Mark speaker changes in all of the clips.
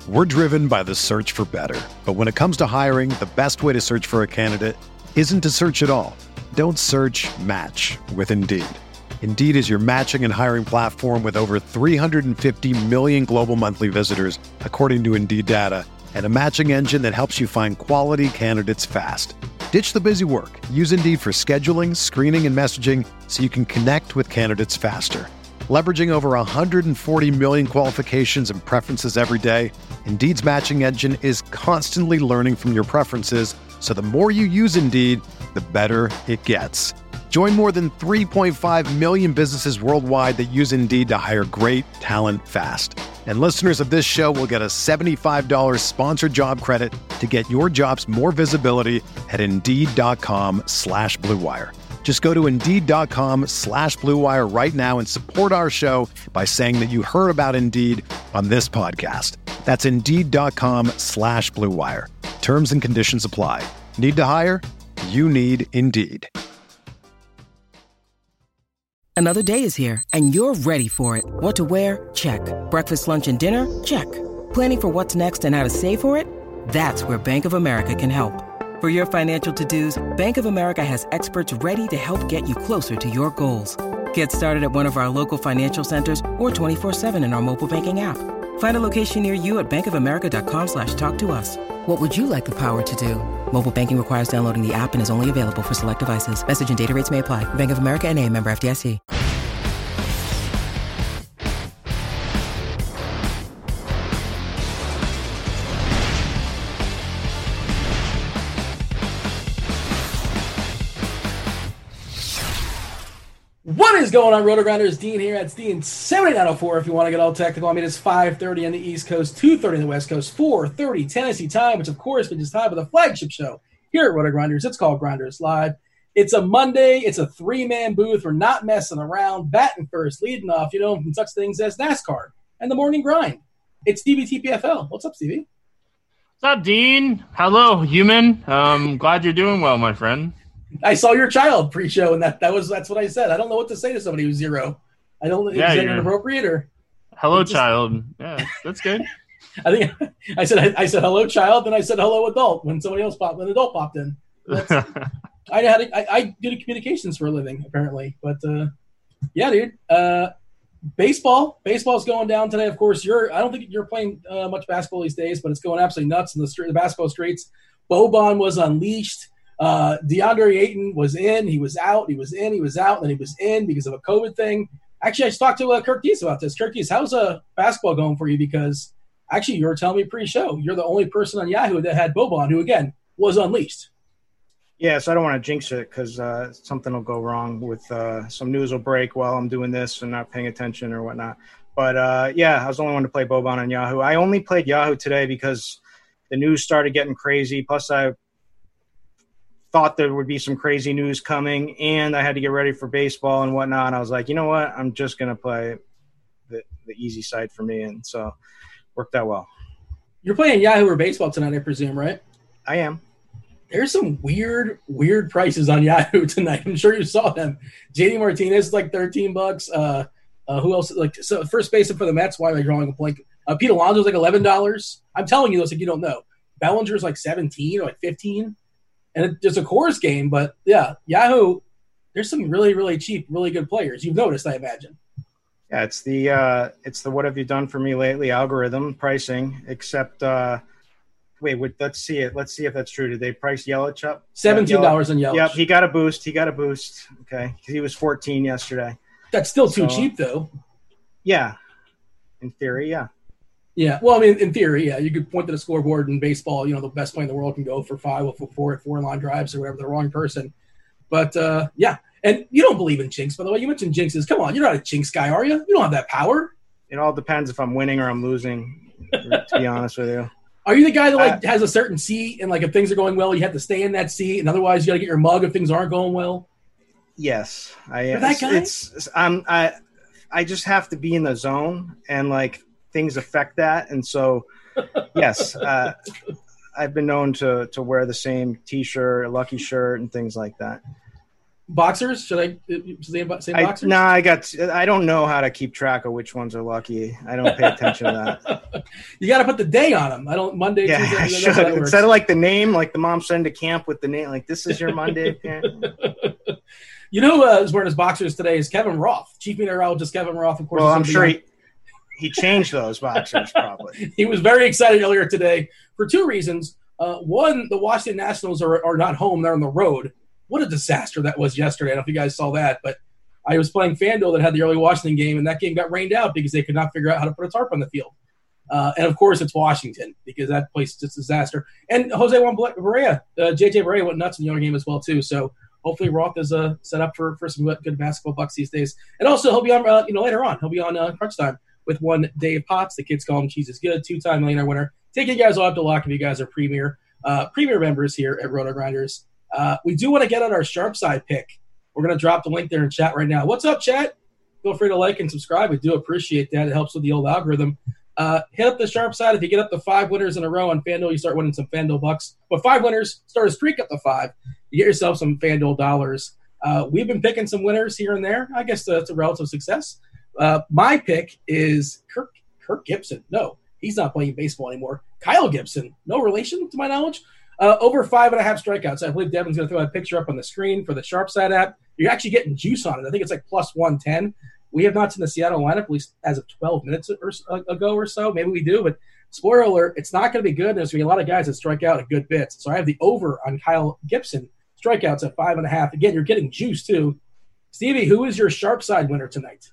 Speaker 1: We're driven by the search for better. But when it comes to hiring, the best way to search for a candidate isn't to search at all. Don't search, match with Indeed. Indeed is your matching and hiring platform with over 350 million global monthly visitors, according to Indeed data, and a matching engine that helps you find quality candidates fast. Ditch the busy work. Use Indeed for scheduling, screening, and messaging so you can connect with candidates faster. Leveraging over 140 million qualifications and preferences every day, Indeed's matching engine is constantly learning from your preferences, so the more you use Indeed, the better it gets. Join more than 3.5 million businesses worldwide that use Indeed to hire great talent fast. And listeners of this show will get a $75 sponsored job credit to get your jobs more visibility at Indeed.com/Blue Wire. Just go to Indeed.com/Blue Wire right now and support our show by saying that you heard about Indeed on this podcast. That's Indeed.com/Blue Wire. Terms and conditions apply. Need to hire? You need Indeed.
Speaker 2: Another day is here, and you're ready for it. What to wear? Check. Breakfast, lunch, and dinner? Check. Planning for what's next and how to save for it? That's where Bank of America can help. For your financial to-dos, Bank of America has experts ready to help get you closer to your goals. Get started at one of our local financial centers or 24/7 in our mobile banking app. Find a location near you at bankofamerica.com/talktous. What would you like the power to do? Mobile banking requires downloading the app and is only available for select devices. Message and data rates may apply. Bank of America N.A., member FDIC.
Speaker 3: What is going on, Roto-Grinders? Dean here. It's Dean 7904 if you want to get all technical. I mean, it's 5:30 on the East Coast, 2:30 on the West Coast, 4:30 Tennessee time, which, of course, is time for the flagship show here at Roto-Grinders. It's called Grinders Live. It's a Monday. It's a three-man booth. We're not messing around. Batting first, leading off, from such things as NASCAR and the morning grind. It's Stevie TPFL. What's up, Stevie?
Speaker 4: What's up, Dean? Hello, human. Glad you're doing well, my friend.
Speaker 3: I saw your child pre-show, and that's what I said. I don't know what to say to somebody who's zero. I don't know. Is that inappropriate or?
Speaker 4: Hello, child. Yeah, that's good.
Speaker 3: I think I said hello, child, then I said hello, adult. When somebody else when an adult popped in. I did communications for a living apparently, but yeah, dude. Baseball's going down today. Of course, I don't think you're playing much basketball these days, but it's going absolutely nuts in the basketball streets. Boban was unleashed. DeAndre Ayton was in, he was out, he was in, he was out, and then he was in because of a COVID thing. Actually, I just talked to Kirk Dees about this. Kirk Dees, how's basketball going for you? Because actually, you were telling me pre-show, you're the only person on Yahoo that had Boban, who, again, was unleashed.
Speaker 5: Yeah, so I don't want to jinx it because something will go wrong with some news will break while I'm doing this and not paying attention or whatnot. But, yeah, I was the only one to play Boban on Yahoo. I only played Yahoo today because the news started getting crazy, plus I thought there would be some crazy news coming, and I had to get ready for baseball and whatnot. I was like, you know what? I'm just going to play the easy side for me, and so worked out well.
Speaker 3: You're playing Yahoo or baseball tonight, I presume, right?
Speaker 5: I am.
Speaker 3: There's some weird prices on Yahoo tonight. I'm sure you saw them. JD Martinez is like $13. Who else? So first baseman for the Mets. Why am I drawing a blank? Pete Alonso's like $11. I'm telling you those like you don't know. Bellinger's like 17 or like 15. And it's a Coors game, but yeah, Yahoo, there's some really, really cheap, really good players. You've noticed, I imagine.
Speaker 5: Yeah, it's the what have you done for me lately algorithm pricing, except let's see it. Let's see if that's true. Did they price Yelich up?
Speaker 3: $17 on Yelich.
Speaker 5: Yep, he got a boost. Okay, because he was 14 yesterday.
Speaker 3: That's still too cheap, though.
Speaker 5: Yeah, in theory, yeah.
Speaker 3: Yeah, well, I mean, in theory, yeah, you could point to the scoreboard in baseball. The best player in the world can go for 5 or 4 line drives or whatever. The wrong person, but yeah. And you don't believe in jinx, by the way. You mentioned jinxes. Come on, you're not a jinx guy, are you? You don't have that power.
Speaker 5: It all depends if I'm winning or I'm losing. To be honest with you,
Speaker 3: are you the guy that has a certain seat and if things are going well, you have to stay in that seat, and otherwise you got to get your mug if things aren't going well?
Speaker 5: Yes, I am.
Speaker 3: That guy?
Speaker 5: I just have to be in the zone and things affect that, and so yes, I've been known to wear the same T-shirt, a Lucky shirt, and things like that.
Speaker 3: Boxers? Should I say boxers?
Speaker 5: No, I don't know how to keep track of which ones are lucky. I don't pay attention to that.
Speaker 3: You got to put the day on them. I don't Monday,
Speaker 5: yeah,
Speaker 3: Tuesday.
Speaker 5: I should. Instead of like the name, like the mom send to camp with the name, like this is your Monday.
Speaker 3: You know who is wearing his boxers today is Kevin Roth, chief meteorologist Kevin Roth. Of course.
Speaker 5: Well, I'm sure he changed those boxers probably.
Speaker 3: He was very excited earlier today for two reasons. One, the Washington Nationals are not home; they're on the road. What a disaster that was yesterday. I don't know if you guys saw that, but I was playing FanDuel that had the early Washington game, and that game got rained out because they could not figure out how to put a tarp on the field. And, of course, it's Washington because that place is just a disaster. And Jose Juan Barrera, J.J. Barrera went nuts in the other game as well, too. So hopefully Roth is set up for some good basketball bucks these days. And also he'll be on later on. He'll be on Crunch Time with one Dave Potts. The kids call him Cheese is Good, two-time millionaire winner. Take you guys all up to lock if you guys are premier members here at Roto Grinders. We do want to get on our sharp side pick. We're going to drop the link there in chat right now. What's up, chat? Feel free to like and subscribe. We do appreciate that. It helps with the old algorithm. Hit up the sharp side. If you get up to 5 winners in a row on FanDuel, you start winning some FanDuel bucks. But 5 winners, start a streak up to 5. You get yourself some FanDuel dollars. We've been picking some winners here and there. I guess it's a relative success. My pick is Kirk Gibson. No, he's not playing baseball anymore. Kyle Gibson. No relation to my knowledge. Over 5.5 strikeouts. I believe Devin's going to throw a picture up on the screen for the Sharp Side app. You're actually getting juice on it. I think it's like plus 110. We have not seen the Seattle lineup, at least as of 12 minutes ago or so. Maybe we do, but spoiler alert, it's not going to be good. There's going to be a lot of guys that strike out at good bits. So I have the over on Kyle Gibson strikeouts at 5.5. Again, you're getting juice too. Stevie, who is your Sharp Side winner tonight?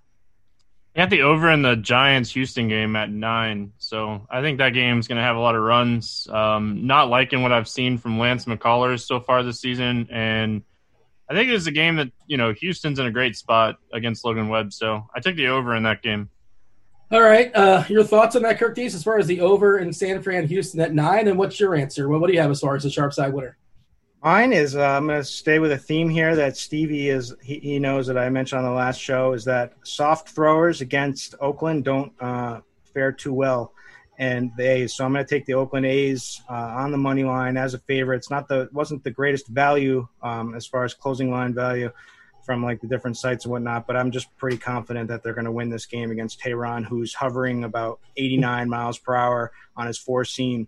Speaker 4: I got the over in the Giants-Houston game at 9, so I think that game's going to have a lot of runs. Not liking what I've seen from Lance McCullers so far this season, and I think it's a game that, Houston's in a great spot against Logan Webb, so I took the over in that game.
Speaker 3: All right, your thoughts on that, Kirk Dees, as far as the over in San Fran, Houston at 9, and what's your answer? What do you have as far as the Sharp Side winner?
Speaker 5: Mine is I'm going to stay with a theme here that Stevie is. He knows that I mentioned on the last show is that soft throwers against Oakland don't fare too well, and the A's. So I'm going to take the Oakland A's on the money line as a favorite. It wasn't the greatest value as far as closing line value from like the different sites and whatnot, but I'm just pretty confident that they're going to win this game against Tehran, who's hovering about 89 miles per hour on his 4-seam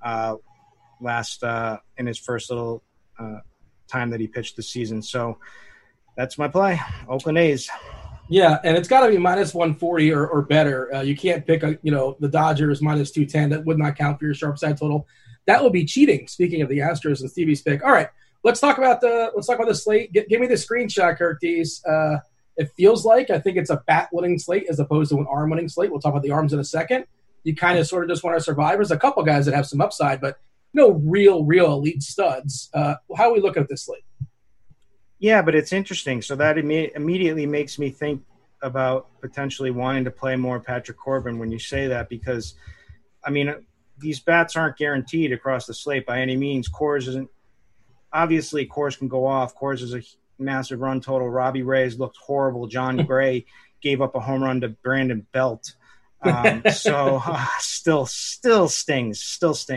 Speaker 5: last in his first little time that he pitched the season. So that's my play. Oakland A's.
Speaker 3: Yeah, and it's got to be minus 140 or better. You can't pick the Dodgers minus 210. That would not count for your Sharp Side total. That would be cheating. Speaking of the Astros and Stevie's pick. All right, let's talk about the slate. Give me the screenshot, Kirk Dees. It feels like I think it's a bat-winning slate as opposed to an arm-winning slate. We'll talk about the arms in a second. You kind of sort of just want our survivors. A couple guys that have some upside, but no real elite studs. How are we looking at this slate?
Speaker 5: Yeah, but it's interesting. So that immediately makes me think about potentially wanting to play more Patrick Corbin when you say that, because, I mean, these bats aren't guaranteed across the slate by any means. Coors isn't – obviously, Coors can go off. Coors is a massive run total. Robbie Reyes looked horrible. John Gray gave up a home run to Brandon Belt. Still stings.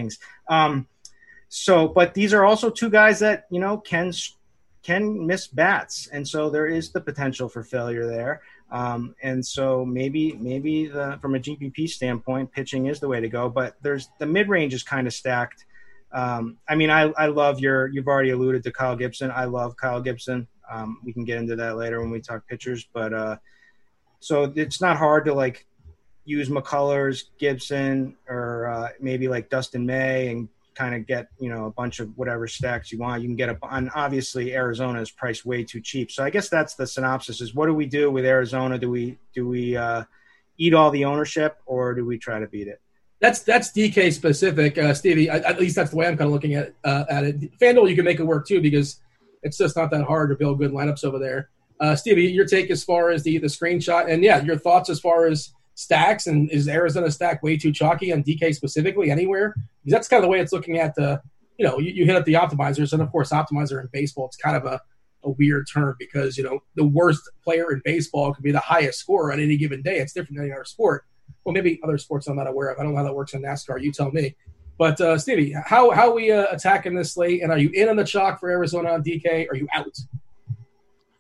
Speaker 5: But these are also two guys that, can miss bats. And so there is the potential for failure there. And so maybe from a GPP standpoint, pitching is the way to go, but the mid-range is kind of stacked. I love you've already alluded to Kyle Gibson. I love Kyle Gibson. We can get into that later when we talk pitchers, but so it's not hard to use McCullers, Gibson, or maybe Dustin May and kind of get, a bunch of whatever stacks you want. You can get and obviously Arizona is priced way too cheap. So I guess that's the synopsis is what do we do with Arizona? Do we eat all the ownership or do we try to beat it?
Speaker 3: That's DK specific, Stevie. At least that's the way I'm kind of looking at it. FanDuel, you can make it work too because it's just not that hard to build good lineups over there. Stevie, your take as far as the screenshot and your thoughts as far as stacks, and is Arizona stack way too chalky on DK specifically anywhere? Because that's kind of the way it's looking at the, you hit up the optimizers, and of course optimizer in baseball, it's kind of a weird term because, the worst player in baseball could be the highest scorer on any given day. It's different than any other sport. Well, maybe other sports I'm not aware of. I don't know how that works in NASCAR. You tell me. But Stevie, how are we attacking this slate? And are you in on the chalk for Arizona on DK? Or are you out?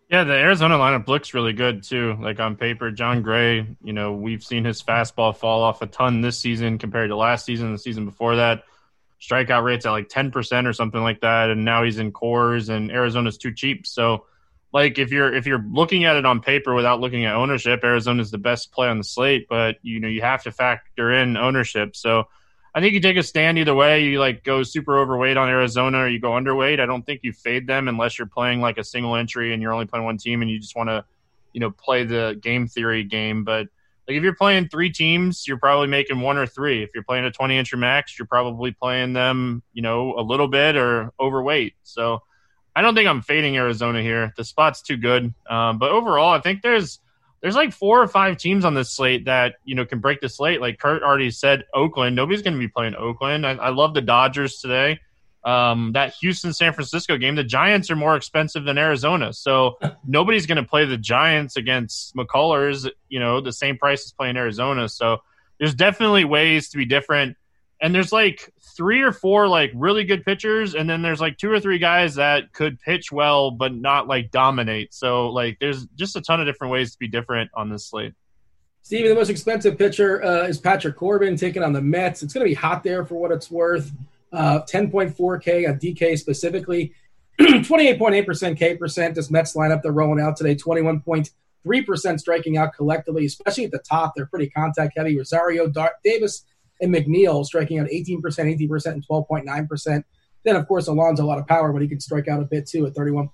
Speaker 4: Yeah, the Arizona lineup looks really good too. Like on paper, John Gray, we've seen his fastball fall off a ton this season compared to last season, the season before that. Strikeout rates at like 10% or something like that, and now he's in cores, and Arizona's too cheap. So, like if you're looking at it on paper without looking at ownership, Arizona's the best play on the slate, but you have to factor in ownership. So I think you take a stand either way. You like go super overweight on Arizona or you go underweight. I don't think you fade them unless you're playing like a single entry and you're only playing one team and you just want to, play the game theory game. But like if you're playing three teams, you're probably making one or three. If you're playing a 20 entry max, you're probably playing them, a little bit or overweight. So I don't think I'm fading Arizona here. The spot's too good. But overall, I think there's like 4 or 5 teams on this slate that, can break the slate. Like Kurt already said, Oakland. Nobody's going to be playing Oakland. I love the Dodgers today. That Houston-San Francisco game, the Giants are more expensive than Arizona. So nobody's going to play the Giants against McCullers, the same price as playing Arizona. So there's definitely ways to be different. And there's like 3 or 4 like really good pitchers, and then there's like 2 or 3 guys that could pitch well but not like dominate. So like there's just a ton of different ways to be different on this slate.
Speaker 3: Stevie, the most expensive pitcher is Patrick Corbin taking on the Mets. It's going to be hot there for what it's worth. 10.4K on DK specifically, 28.8% K percent. This Mets lineup they're rolling out today, 21.3% striking out collectively, especially at the top. They're pretty contact heavy. Rosario, Davis, and McNeil striking out 18%, 18%, and 12.9%. Then, of course, Alonso, a lot of power, but he can strike out a bit too at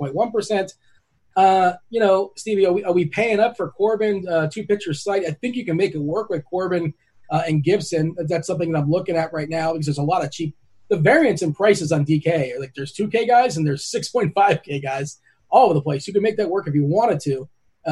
Speaker 3: 31.1%. Stevie, are we paying up for Corbin, 2-pitcher slate? I think you can make it work with Corbin and Gibson. That's something that I'm looking at right now because there's a lot of cheap. The variance in prices on DK, like there's 2K guys and there's 6.5K guys all over the place. You can make that work if you wanted to.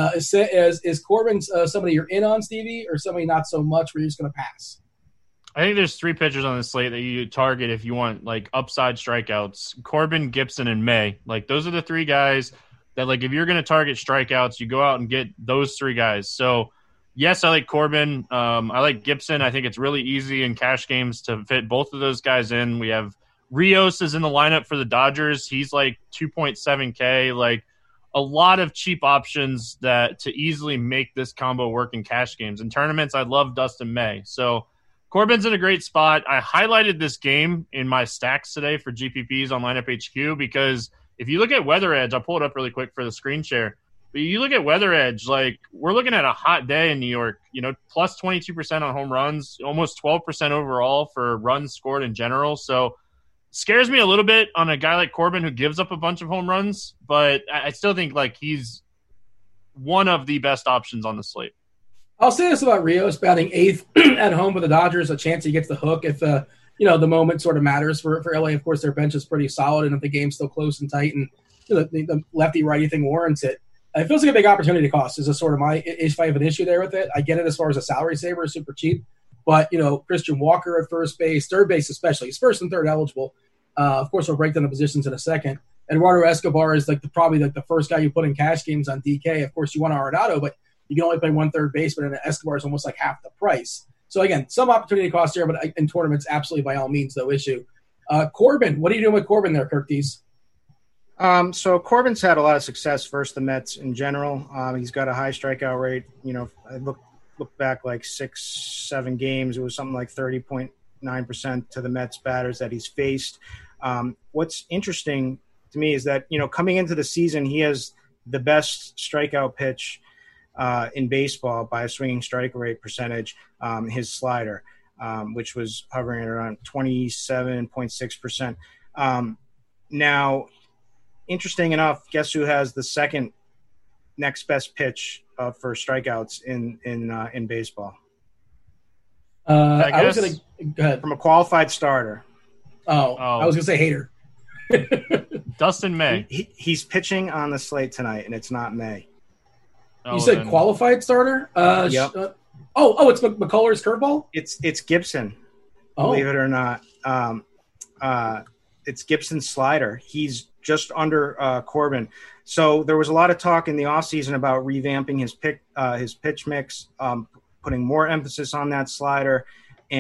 Speaker 3: Is Corbin somebody you're in on, Stevie, or somebody not so much where you're just going to pass?
Speaker 4: I think there's 3 pitchers on the slate that you target if you want like upside strikeouts: Corbin, Gibson, and May. Like those are the 3 guys that like if you're going to target strikeouts, you go out and get those 3 guys. So yes, I like Corbin. I like Gibson. I think it's really easy in cash games to fit both of those guys in. We have Rios is in the lineup for the Dodgers. He's like 2.7K. Like a lot of cheap options that to easily make this combo work in cash games. In tournaments, I love Dustin May. So Corbin's in a great spot. I highlighted this game in my stacks today for GPPs on Lineup HQ because if you look at Weather Edge, I'll pull it up really quick for the screen share. But you look at Weather Edge, like we're looking at a hot day in New York, plus 22% on home runs, almost 12% overall for runs scored in general. So scares me a little bit on a guy like Corbin who gives up a bunch of home runs, but I still think like he's one of the best options on the slate.
Speaker 3: I'll say this about Rios, batting 8th at home with the Dodgers, a chance he gets the hook if the moment sort of matters for LA. Of course, their bench is pretty solid, and if the game's still close and tight and the lefty-righty thing warrants it, it feels like a big opportunity cost is a sort of if I have an issue there with it. I get it as far as a salary saver, super cheap. But, Christian Walker at first base, third base especially, he's first and third eligible. Of course, we'll break down the positions in a second. Eduardo Escobar is probably the first guy you put in cash games on DK. Of course, you want Arenado, but you can only play 1 third baseman, and Escobar is almost like half the price. So, again, some opportunity cost here, but in tournaments, absolutely by all means, no issue. Corbin, what are you doing with Corbin there, Kirk Dees?
Speaker 5: So Corbin's had a lot of success versus the Mets in general. He's got a high strikeout rate. I look back like 6-7 games. It was something like 30.9% to the Mets batters that he's faced. What's interesting to me is that, coming into the season, he has the best strikeout pitch in baseball by a swinging strike rate percentage, his slider, which was hovering around 27.6%. Now, interesting enough, guess who has the second next best pitch for strikeouts in baseball?
Speaker 3: I was going to go ahead.
Speaker 5: From a qualified starter.
Speaker 3: Oh. I was going to say Hader.
Speaker 4: Dustin May.
Speaker 5: He's pitching on the slate tonight, and it's not May.
Speaker 3: You said qualified starter?
Speaker 5: Yep.
Speaker 3: It's McCullers curveball?
Speaker 5: It's Gibson. Believe it or not. It's Gibson's slider. He's just under Corbin. So there was a lot of talk in the offseason about revamping his pitch mix, putting more emphasis on that slider,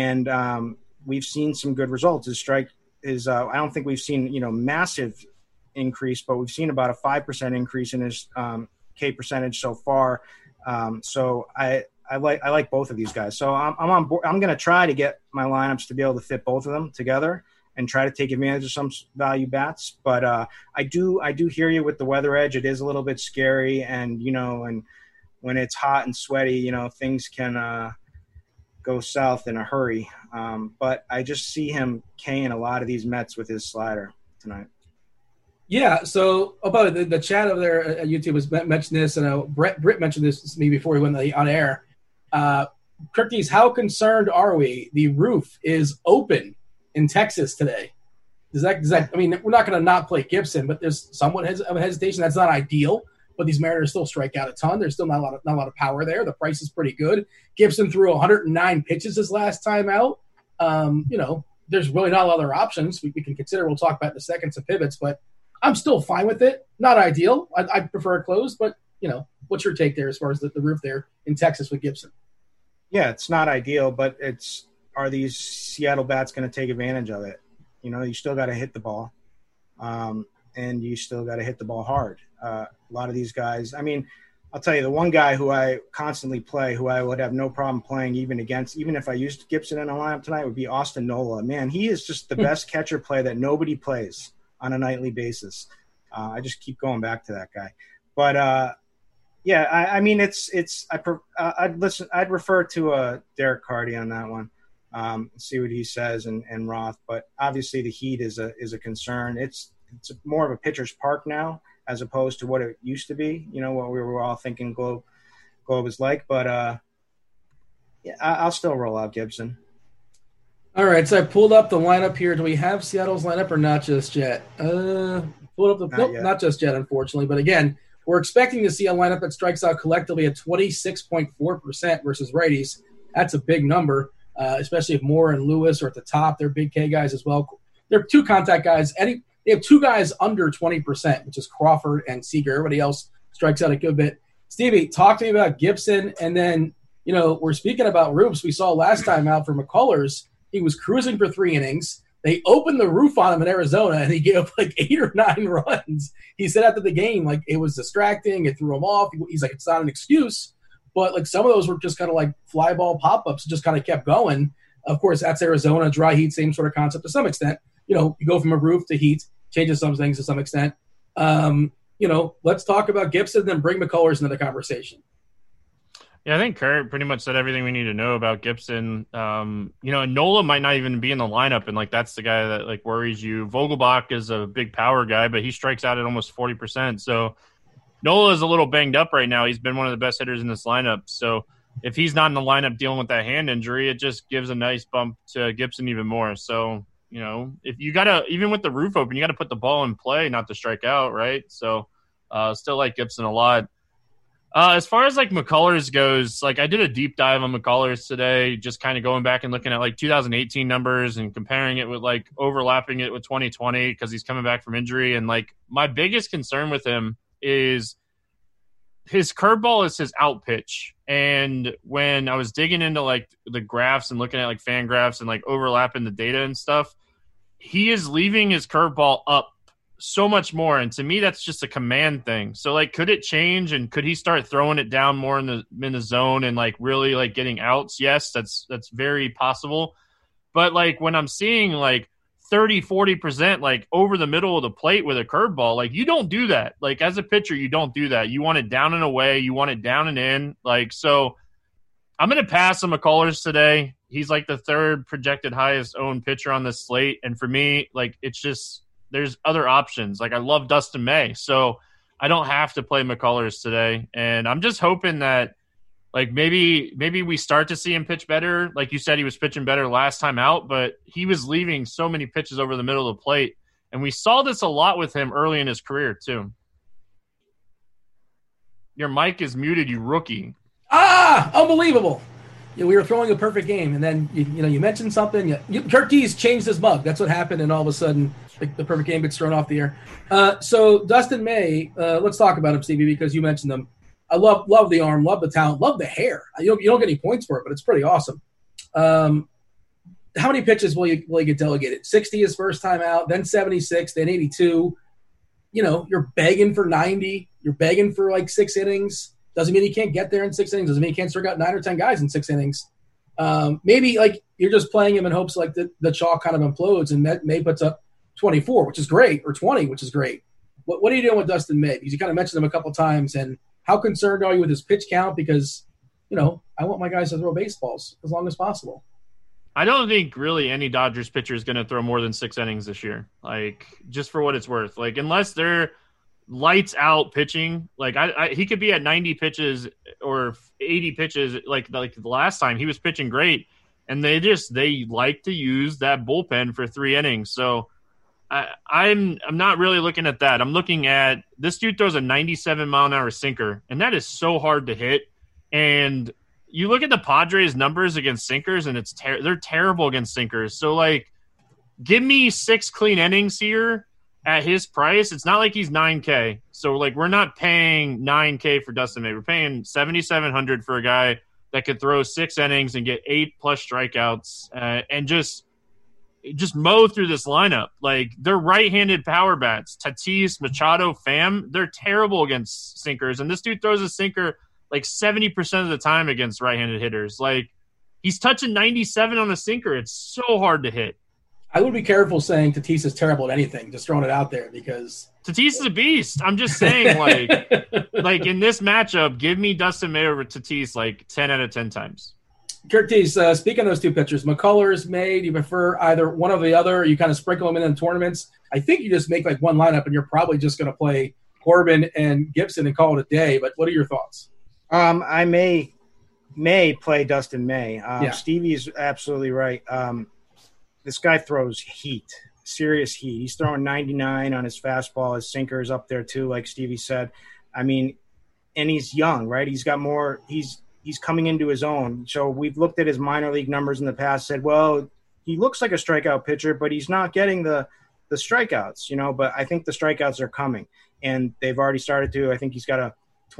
Speaker 5: and we've seen some good results. His strike is I don't think we've seen massive increase, but we've seen about a 5% increase in his K percentage so far. So I like both of these guys. So I'm on board. I'm going to try to get my lineups to be able to fit both of them together and try to take advantage of some value bats. But I do hear you with the weather edge. It is a little bit scary, and and when it's hot and sweaty, things can go south in a hurry. But I just see him K'ing a lot of these Mets with his slider tonight.
Speaker 3: Yeah, so about the chat over there at YouTube was mentioned this, and Britt mentioned this to me before he went on air. Kirkies, how concerned are we? The roof is open in Texas today. Does that? I mean, we're not going to not play Gibson, but there's somewhat of a hesitation. That's not ideal, but these Mariners still strike out a ton. There's still not a lot of power there. The price is pretty good. Gibson threw 109 pitches his last time out. There's really not a lot of other options we can consider. We'll talk about in a second, some pivots, but I'm still fine with it. Not ideal. I prefer it closed, but, what's your take there as far as the roof there in Texas with Gibson?
Speaker 5: Yeah, it's not ideal, but are these Seattle bats going to take advantage of it? You still got to hit the ball, and you still got to hit the ball hard. A lot of these guys, I mean, I'll tell you, the one guy who I constantly play, who I would have no problem playing even if I used Gibson in a lineup tonight, would be Austin Nola. Man, he is just the best catcher play that nobody plays on a nightly basis. I just keep going back to that guy. But, I mean, I'd refer to Derek Carty on that one, see what he says and Roth. But obviously the heat is a concern. It's more of a pitcher's park now, as opposed to what it used to be, what we were all thinking Globe is like. But, I'll still roll out Gibson.
Speaker 3: All right, so I pulled up the lineup here. Do we have Seattle's lineup or not just yet? Pulled up not just yet, unfortunately. But, again, we're expecting to see a lineup that strikes out collectively at 26.4% versus righties. That's a big number, especially if Moore and Lewis are at the top. They're big K guys as well. They're two contact guys. They have two guys under 20%, which is Crawford and Seager. Everybody else strikes out a good bit. Stevie, talk to me about Gibson. And then, we're speaking about roofs. We saw last time out for McCullers, he was cruising for 3 innings. They opened the roof on him in Arizona, and he gave up like 8 or 9 runs. He said after the game, like, it was distracting. It threw him off. He's like, it's not an excuse. But, like, some of those were just kind of like fly ball pop-ups, just kind of kept going. Of course, that's Arizona, dry heat, same sort of concept to some extent. You go from a roof to heat, changes some things to some extent. Let's talk about Gibson, then bring McCullers into the conversation.
Speaker 4: Yeah, I think Kurt pretty much said everything we need to know about Gibson. And Nola might not even be in the lineup, and like that's the guy that like worries you. Vogelbach is a big power guy, but he strikes out at almost 40%. So Nola is a little banged up right now. He's been one of the best hitters in this lineup. So if he's not in the lineup dealing with that hand injury, it just gives a nice bump to Gibson even more. So, if you gotta, even with the roof open, you gotta put the ball in play, not to strike out, right? So still like Gibson a lot. As far as like McCullers goes, like I did a deep dive on McCullers today, just kind of going back and looking at like 2018 numbers and comparing it with like overlapping it with 2020 because he's coming back from injury. And like my biggest concern with him is his curveball is his out pitch. And when I was digging into like the graphs and looking at like fan graphs and like overlapping the data and stuff, he is leaving his curveball up so much more, and to me that's just a command thing. So like could it change, and could he start throwing it down more in the zone and like really like getting outs? Yes, that's very possible. But like when I'm seeing like 30-40% like over the middle of the plate with a curveball, like you don't do that. Like as a pitcher, you don't do that. You want it down and away, you want it down and in. Like, so I'm going to pass on McCullers today. He's like the 3rd projected highest owned pitcher on this slate, and for me, like it's just there's other options. Like I love Dustin May, so I don't have to play McCullers today. And I'm just hoping that like maybe we start to see him pitch better. Like you said, he was pitching better last time out, but he was leaving so many pitches over the middle of the plate. And we saw this a lot with him early in his career too. Your mic is muted, you rookie.
Speaker 3: Unbelievable. We were throwing a perfect game, and then you mentioned something. Kirk Dees changed his mug. That's what happened, and all of a sudden the perfect game gets thrown off the air. So Dustin May, let's talk about him, Stevie, because you mentioned him. I love the arm, love the talent, love the hair. You don't get any points for it, but it's pretty awesome. How many pitches will he get delegated? 60 his first time out, then 76, then 82. you're begging for 90. You're begging for like 6 innings. Doesn't mean he can't get there in 6 innings. Doesn't mean he can't strike out 9 or 10 guys in 6 innings. Maybe like you're just playing him in hopes like the chalk kind of implodes and May puts up 24, which is great, or 20, which is great. What are you doing with Dustin May? Because you kind of mentioned him a couple times, and how concerned are you with his pitch count? Because, I want my guys to throw baseballs as long as possible.
Speaker 4: I don't think really any Dodgers pitcher is going to throw more than 6 innings this year. Like, just for what it's worth. Like, unless they're lights out pitching, like he could be at 90 pitches or 80 pitches. Like the last time he was pitching great, and they like to use that bullpen for 3 innings. So I'm not really looking at that. I'm looking at this dude throws a 97-mile-an-hour sinker, and that is so hard to hit. And you look at the Padres' numbers against sinkers, and they're terrible against sinkers. So, like, give me 6 clean innings here at his price. It's not like he's $9K. So, like, we're not paying $9K for Dustin May. We're paying $7,700 for a guy that could throw 6 innings and get 8+ strikeouts and just mow through this lineup. Like, they're right-handed power bats. Tatis, Machado, Pham, they're terrible against sinkers. And this dude throws a sinker like 70% of the time against right-handed hitters. Like, he's touching 97 on the sinker. It's so hard to hit.
Speaker 3: I would be careful saying Tatis is terrible at anything, just throwing it out there, because
Speaker 4: Tatis is a beast. I'm just saying, like in this matchup, give me Dustin May over Tatis like 10 out of 10 times.
Speaker 3: Curtis, speaking of those two pitchers, McCullers, May, do you prefer either one or the other? You kind of sprinkle them in tournaments. I think you just make like one lineup, and you're probably just going to play Corbin and Gibson and call it a day. But what are your thoughts?
Speaker 5: I may play Dustin May.
Speaker 3: Yeah.
Speaker 5: Stevie's absolutely right. This guy throws heat, serious heat. He's throwing 99 on his fastball. His sinker is up there too, like Stevie said. I mean, and he's young, right? He's got more. He's coming into his own. So we've looked at his minor league numbers in the past. Said, well, he looks like a strikeout pitcher, but he's not getting the strikeouts. But I think the strikeouts are coming, and they've already started to. I think he's got a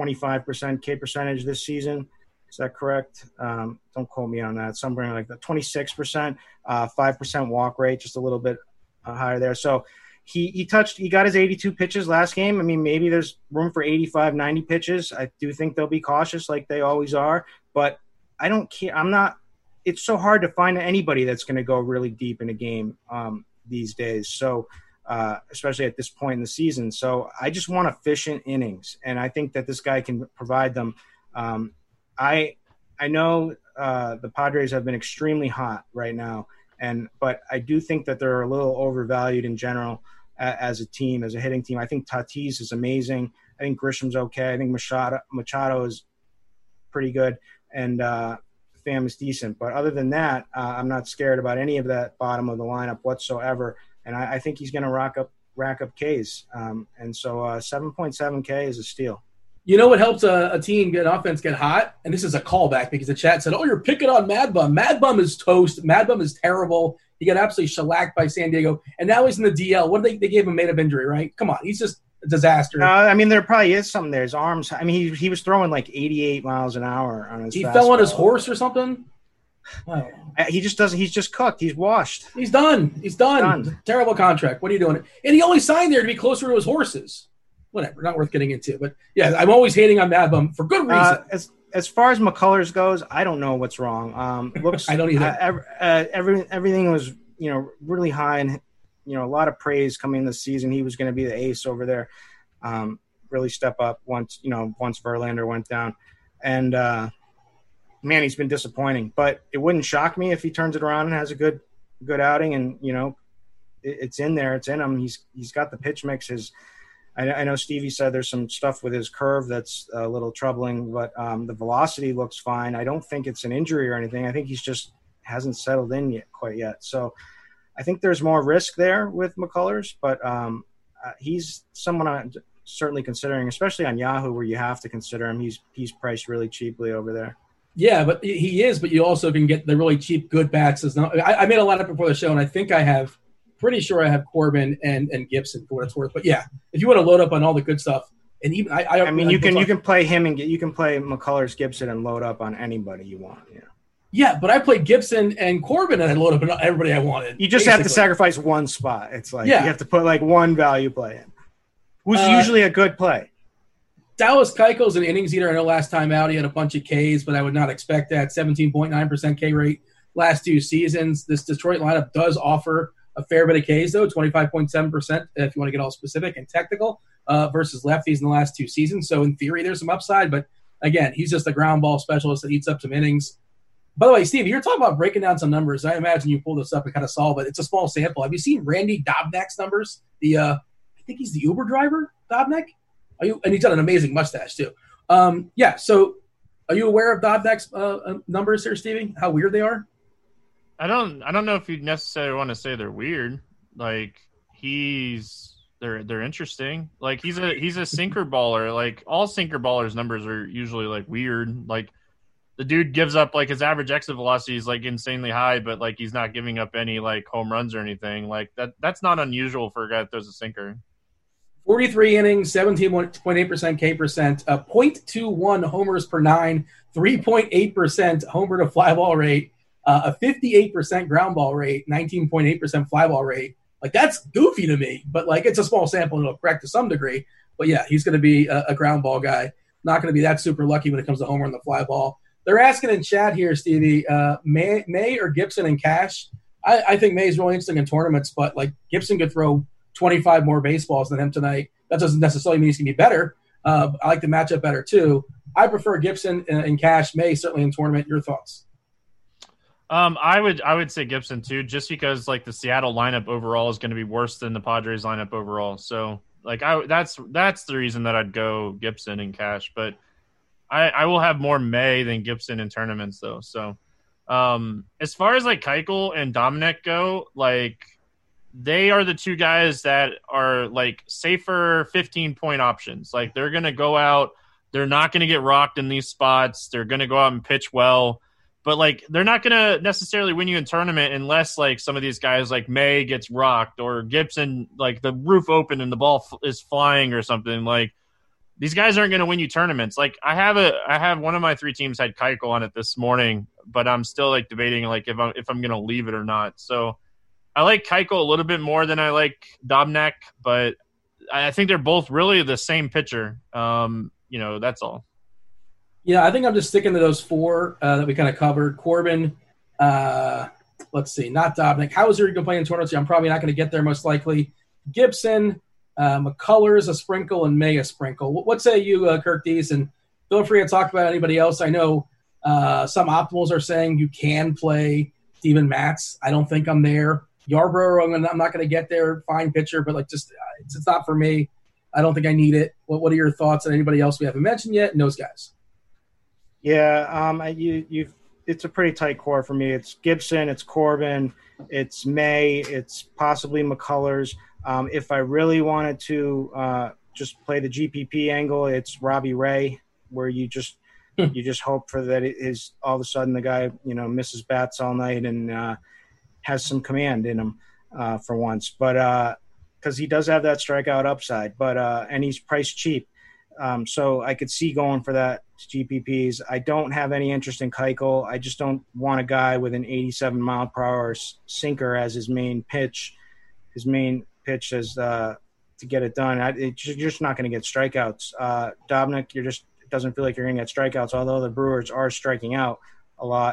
Speaker 5: 25% K percentage this season. Is that correct? Don't quote me on that. Somewhere like that. 26%, 5% walk rate, just a little bit higher there. So he got his 82 pitches last game. I mean, maybe there's room for 85, 90 pitches. I do think they'll be cautious like they always are, but I don't care. It's so hard to find anybody that's going to go really deep in a game these days. So, especially at this point in the season. So I just want efficient innings, and I think that this guy can provide them. I know the Padres have been extremely hot right now, but I do think that they're a little overvalued in general as a team, as a hitting team. I think Tatis is amazing. I think Grisham's okay. I think Machado is pretty good, and Pham is decent. But other than that, I'm not scared about any of that bottom of the lineup whatsoever. And I think he's going to rack up Ks. And so 7.7K is a steal.
Speaker 3: You know what helps a team get offense get hot? And this is a callback because the chat said, you're picking on Mad Bum. Mad Bum is toast. Mad Bum is terrible. He got absolutely shellacked by San Diego. And now he's in the DL. What they gave him made-up injury, right? Come on. He's just a disaster.
Speaker 5: I mean, there probably is something there. His arms. I mean, he was throwing like 88 miles an hour on his fastball.
Speaker 3: Fell on his horse or something?
Speaker 5: Oh. He just doesn't. He's just cooked. He's washed.
Speaker 3: He's done. Terrible contract. What are you doing? And he only signed there to be closer to his horses. Whatever, not worth getting into. But yeah, I'm always hating on Mad Bum for good reason.
Speaker 5: As far as McCullers goes, I don't know what's wrong. Looks,
Speaker 3: I don't either.
Speaker 5: Everything was really high, and a lot of praise coming this season. He was going to be the ace over there. Really step up once Verlander went down, and man, he's been disappointing. But it wouldn't shock me if he turns it around and has a good outing, and it's in there, it's in him. He's got the pitch mix. I know Stevie said there's some stuff with his curve that's a little troubling, but the velocity looks fine. I don't think it's an injury or anything. I think he's just hasn't settled in quite yet. So I think there's more risk there with McCullers, but he's someone I'm certainly considering, especially on Yahoo, where you have to consider him. He's priced really cheaply over there.
Speaker 3: Yeah, but he is. But you also can get the really cheap good bats. I made a lineup before the show, and I think I have. Pretty sure I have Corbin and Gibson for what it's worth. But yeah, if you want to load up on all the good stuff, and even I mean,
Speaker 5: you can play him and you can play McCullers, Gibson, and load up on anybody you want.
Speaker 3: Yeah, but I played Gibson and Corbin, and I load up on everybody I wanted.
Speaker 5: You just have to sacrifice one spot. It's like you have to put like one value play in. who's usually a good play.
Speaker 3: Dallas Keuchel's an innings eater. I know last time out he had a bunch of Ks, but I would not expect that. 17.9% K rate last 2 seasons. This Detroit lineup does offer a fair bit of Ks, though, 25.7% if you want to get all specific and technical, versus lefties in the last 2 seasons. So in theory, there's some upside, but again, he's just a ground ball specialist that eats up some innings. By the way, Steve, you're talking about breaking down some numbers. I imagine you pulled this up and kind of saw, but it's a small sample. Have you seen Randy Dobnak's numbers? I think he's the Uber driver, Dobnak. And he's got an amazing mustache too. So are you aware of Dobnak's numbers here, Stevie? How weird they are?
Speaker 4: I don't know if you necessarily want to say they're weird. Like they're interesting. Like he's a sinker baller. Like all sinker ballers' numbers are usually like weird. Like the dude gives up like his average exit velocity is like insanely high, but like he's not giving up any like home runs or anything. Like that's not unusual for a guy that throws a sinker.
Speaker 3: 43 innings, 17.8% K percent, 0.21 homers per 9, 3.8% homer to fly ball rate, a 58% ground ball rate, 19.8% fly ball rate. Like, that's goofy to me, but like it's a small sample and it'll correct to some degree. But yeah, he's going to be a ground ball guy. Not going to be that super lucky when it comes to homer and the fly ball. They're asking in chat here, Stevie, May or Gibson and Cash. I think May is really interesting in tournaments, but like Gibson could throw 25 more baseballs than him tonight. That doesn't necessarily mean he's going to be better. I like the matchup better too. I prefer Gibson and Cash. May certainly in tournament. Your thoughts?
Speaker 4: I would say Gibson too, just because like the Seattle lineup overall is going to be worse than the Padres lineup overall. So like that's the reason that I'd go Gibson and Cash. But I will have more May than Gibson in tournaments though. So as far as like Keuchel and Dobnak go, like they are the two guys that are like safer 15-point options. Like they're going to go out, they're not going to get rocked in these spots. They're going to go out and pitch well, but like they're not going to necessarily win you in tournament unless like some of these guys like May gets rocked or Gibson, like the roof open and the ball is flying or something. Like these guys aren't going to win you tournaments. Like I have one of my 3 teams had Keuchel on it this morning, but I'm still like debating like if I'm going to leave it or not. So I like Keuchel a little bit more than I like Dobnak, but I think they're both really the same pitcher. That's all.
Speaker 3: Yeah, I think I'm just sticking to those 4 that we kind of covered. Corbin, let's see, not Dobnak. Hauser, you can play in tournaments. I'm probably not going to get there most likely. Gibson, McCullers, a sprinkle, and May a sprinkle. What say you, Kirk Dees? And feel free to talk about anybody else. I know some optimals are saying you can play Steven Matz. I don't think I'm there. Yarbrough, I'm not going to get there. Fine pitcher, but like just it's not for me. I don't think I need it. What are your thoughts on anybody else we haven't mentioned yet? And those guys.
Speaker 5: Yeah, it's a pretty tight core for me. It's Gibson, it's Corbin, it's May, it's possibly McCullers. If I really wanted to just play the GPP angle, it's Robbie Ray, where you just hope for that it is all of a sudden the guy misses bats all night and has some command in him for once, but because he does have that strikeout upside, but and he's priced cheap, so I could see going for that GPPs. I don't have any interest in Keuchel. I just don't want a guy with an 87 mile per hour sinker as his main pitch. His main pitch is to get it done. You're just not going to get strikeouts. Dobnak, it doesn't feel like you're going to get strikeouts, although the Brewers are striking out a lot.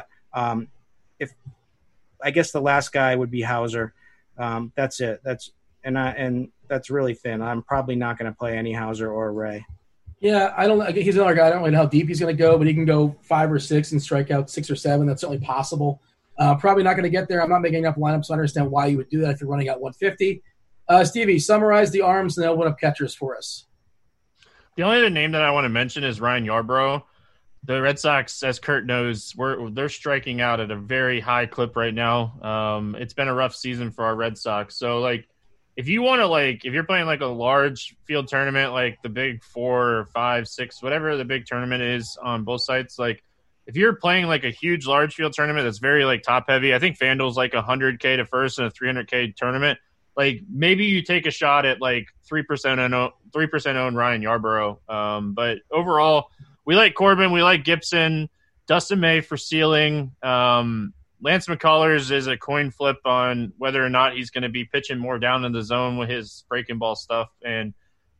Speaker 5: I guess the last guy would be Hauser. That's it. And that's really thin. I'm probably not going to play any Hauser or Ray.
Speaker 3: Yeah, he's another guy. I don't really know how deep he's going to go, but he can go 5 or 6 and strike out 6 or 7. That's certainly possible. Probably not going to get there. I'm not making up lineups, so I understand why you would do that if you're running out 150. Stevie, summarize the arms and then open up catchers for us.
Speaker 4: The only other name that I want to mention is Ryan Yarbrough. The Red Sox, as Kurt knows, they're striking out at a very high clip right now. It's been a rough season for our Red Sox. So, like, if you want to, if you're playing, like, a large field tournament, like the big 4 or 5, 6, whatever the big tournament is on both sides, like, if you're playing, like, a huge large field tournament that's very, like, top-heavy, I think FanDuel's, like, 100K to first and a 300K tournament. Like, maybe you take a shot at, like, 3% own Ryan Yarbrough. But overall, we like Corbin. We like Gibson. Dustin May for ceiling. Lance McCullers is a coin flip on whether or not he's going to be pitching more down in the zone with his breaking ball stuff. And